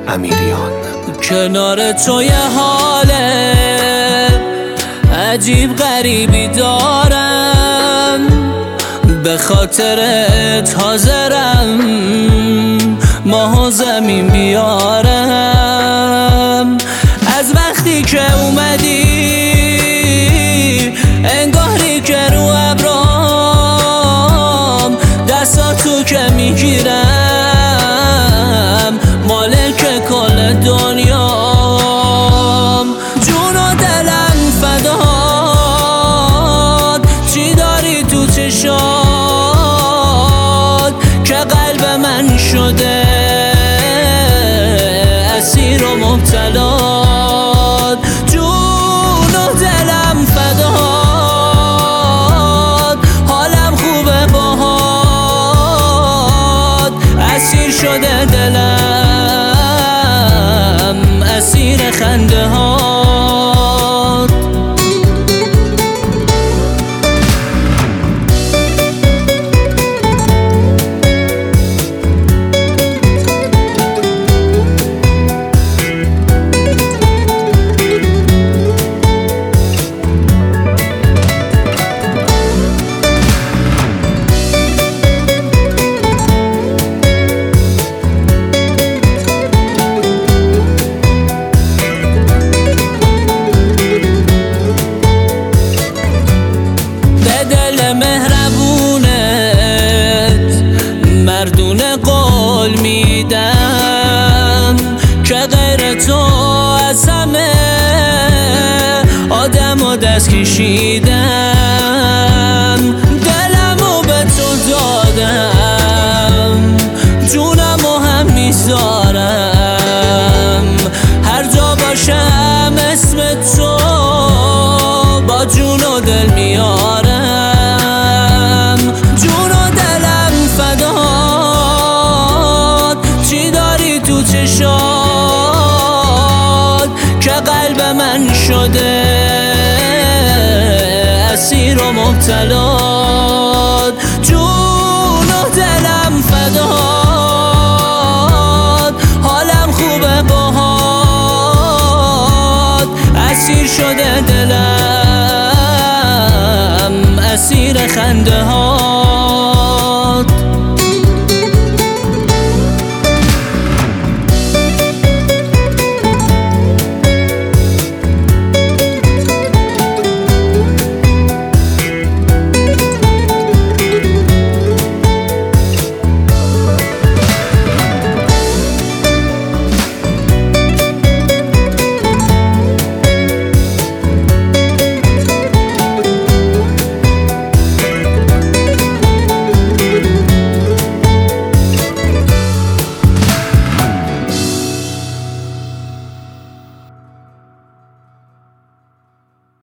امیریان. کنار تو یه حال عجیب غریبی دارم، به خاطرت حاضرم ماه و زمین بیارم. از وقتی که اومدی انگاری که رو ابرام دستاتو که میگیرم مالک کل دنیام. جون و دلم فدات، چی داری تو چشات که قلب من شده اسیر و مبتلا. جون و دلم فدات، حالم خوبه باهات، اسیر شده دلم اسیر خنده هات. مهربونت مردونه قول میدم که غیر تو از همه آدم و دست کشیدم. دلمو به تو دادم، جونمو هم میذارم، هر جا باشم اسم تو با جون و دل میارم. که قلب من شده اسیر و مبتلا. جون و دلم فدات، حالم خوبه باهات، اسیر شده دلم